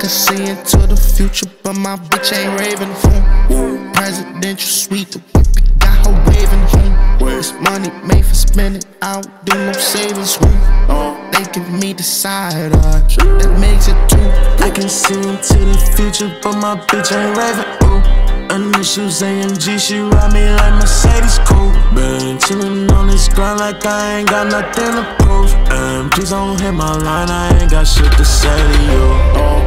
can see into the future, but my bitch ain't raving home. Presidential suite, the whip got her waving home. This money made for spending, I don't do no savings home. They give me the side eye, that makes it two. I can see into the future, but my bitch ain't raving. Initials AMG, she ride me like Mercedes cool. Been chillin' on this grind like I ain't got nothing to prove. And please don't hit my line, I ain't got shit to say to you.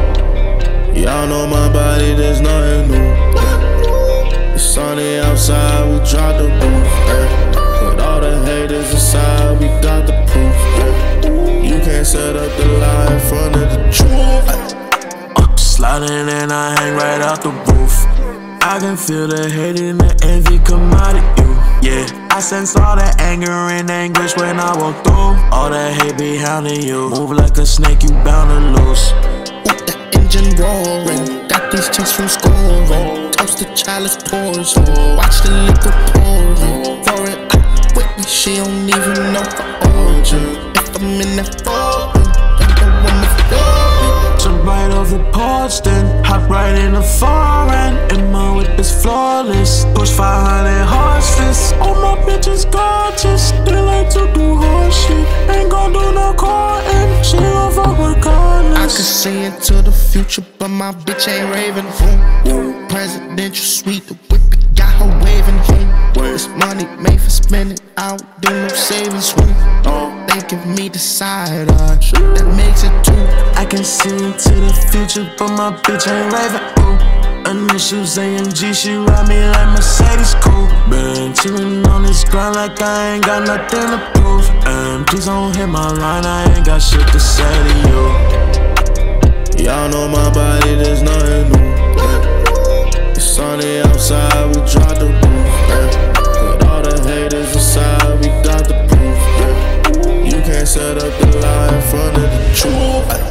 Y'all know my body, there's nothing new. It's sunny outside, we dropped the roof. Put all the haters aside, we got the proof. You can't set up the lie in front of the truth. Sliding and I hang right out the roof. I can feel the hate and the envy come out of you. Yeah, I sense all the anger and anguish when I walk through. All that hate be hounding you. Move like a snake, you bound to lose. The engine roaring, got these chicks from scoring. Toast the chalice pours, watch the liquor pouring. For it, I with me, she don't even know her origin. If I'm in that foreign, then the woman flooring. Jump right off the porch, then hop right in the foreign. And my whip is flawless, push 500 horse fists. All my bitches gorgeous, they like to do horse shit. Ain't gon' do no courting, she gon' fuck regardless. I can see into the future, but my bitch ain't raving home. Presidential suite, the whip got her waving home. This money made for spending, I don't do no savings home. They give me the side eye, that makes it two. I can see into the future, but my bitch ain't raving. Initials AMG, she ride me like Mercedes cool. Been chillin' on this grind like I ain't got nothing to prove. And please don't hit my line, I ain't got shit to say to you. Y'all know my body, there's nothing new. It's sunny outside, we dropped the roof. Put all the haters aside, we got the proof. You can't set up the lie in front of the truth.